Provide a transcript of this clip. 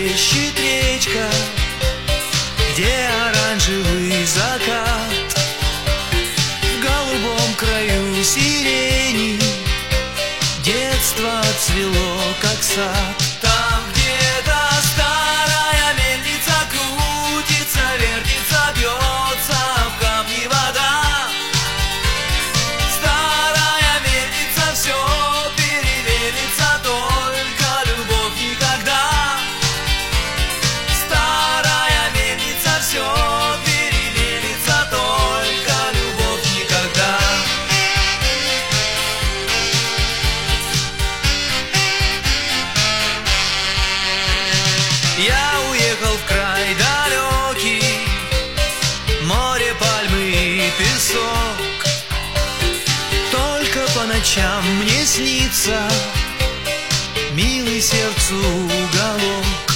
плещет речка, где оранжевый закат. В голубом краю сирени детство цвело, как сад. Там где-то старая мельница крутится, вертится, бьется в камни вода. Старая мельница все перевернется, только любовь никогда. Старая мельница все перевернется, только любовь никогда. Я уехал в край далекий, море, пальмы и песок. Только по ночам мне снится милый сердцу уголок.